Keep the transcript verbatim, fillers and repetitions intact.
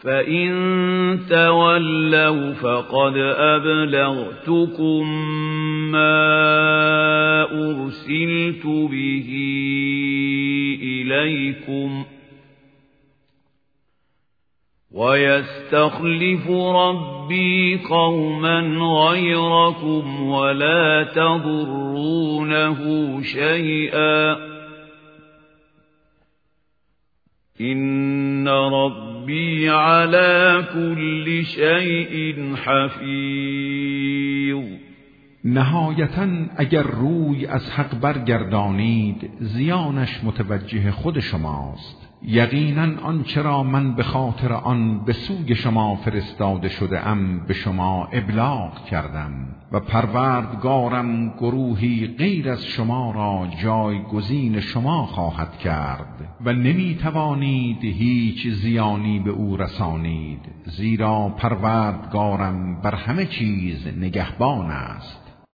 فَإِن تَوَلَّوْا فَقَدْ أَبْلَغْتُكُم مَّا أُرْسِلْتُ بِهِ إِلَيْكُمْ وَيَسْتَخْلِفُ رَبِّي قَوْمًا غَيْرَكُمْ وَلَا تَضُرُّونَهُ شَيْئًا إِنَّ رَبِّي عَلَى كُلِّ شَيْءٍ حَفِيظٌ. نهایتاً اگر روی از حق برگردانید زیانش متوجه خود شماست. یقیناً آنچه را من به خاطر آن به سوی شما فرستاده شده ام به شما ابلاغ کردم و پروردگارم گروهی غیر از شما را جایگزین شما خواهد کرد و نمی توانید هیچ زیانی به او رسانید، زیرا پروردگارم بر همه چیز نگهبان است.